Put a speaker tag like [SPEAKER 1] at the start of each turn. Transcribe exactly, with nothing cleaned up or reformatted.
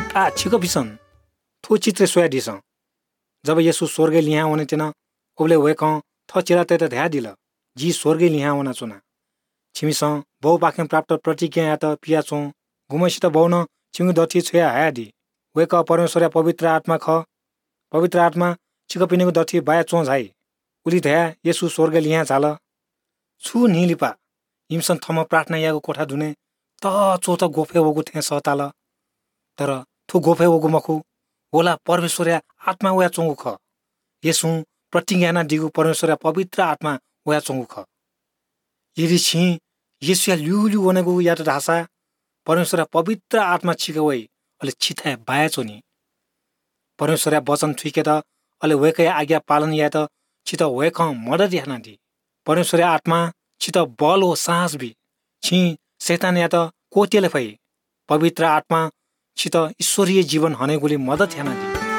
[SPEAKER 1] ता छिको बिसन थो चित्र सोया दिस जब येसु स्वर्गे लिया होने तेना ओबले वेक थ चिरा ते ध्या दिल जी स्वर्गे लिया होना चुना छिमिस बहु पाखे प्राप्त प्रतिज्ञा या त पिया चौ गुमसित बहुन छिंगु दथि छया हाया दि वेक परमेश्वर पवित्र आत्मा ख पवित्र आत्मा छिको पिनेको दथि बाया चौ झाइ उली ध्या येसु स्वर्गे लिया झाल छु निलिपा हिमसन थम प्रार्थना याको कोठा धुने त चो त गोफे होगु थे सताल तर थु गोफे होगु मखु होला परमेश्वर आत्मा वया चौगु ख येसु प्रतिज्ञा दिगु परमेश्वर पवित्र आत्मा वया चौगु ख यदि छि येसु या ल्यु ल्यु वनेगु या त ढासा परमेश्वर पवित्र आत्मा छिके वइ अले छिथा बाया चोनी परमेश्वर वचन थुइके त अले वेकै आज्ञा पालन या त छित वेख मदत याना दि परमेश्वर आत्मा छित बल हो साहस भी छि शैतान या त कोटेले फै पवित्र आत्मा छित ईश्वरीय जीवन हनेगुली मदत याना दि